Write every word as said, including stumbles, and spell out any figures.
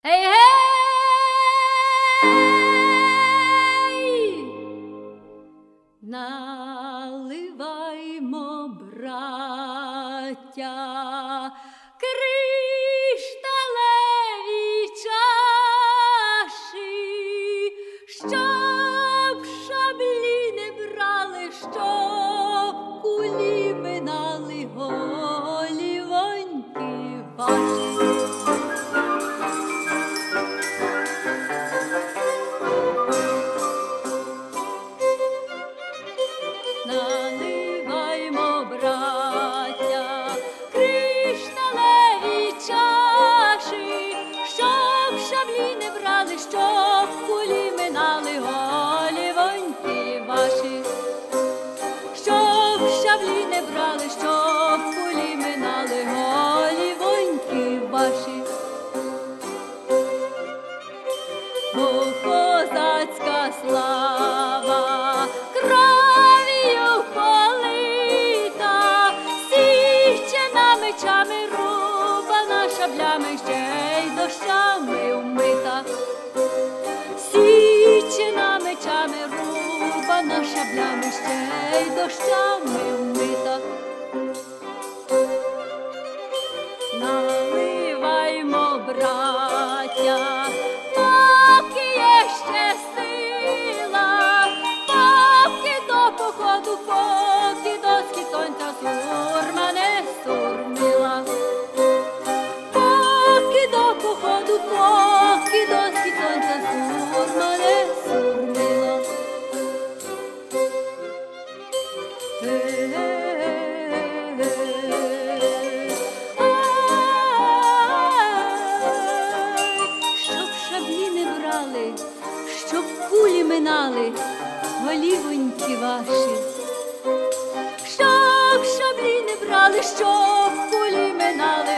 Гей, гей! Наливаймо, браття, кришталеві чаші, щоб шаблі не брали, щоб кулі минали голівоньки ваші. Наливаймо, браття, кришталеві чаші, щоб шаблі не брали, щоб кулі минали голівоньки ваші, щоб шаблі не брали, щоб кулі минали голівоньки ваші. Бо козацька слава кров'ю полита, січена мечами рубана, шаблями ще й дощами вмита. Січена мечами рубана, шаблями ще й дощами вмита. Наливаймо, браття, поки є ще сила, поки до походу, поки до схід сонця сурма не сурмила. Поки до походу, поки до схід сонця сурма не сурмила. Щоб шаблі не брали, щоб кулі минали голівоньки ваші. Щоб шаблі не брали, щоб кулі минали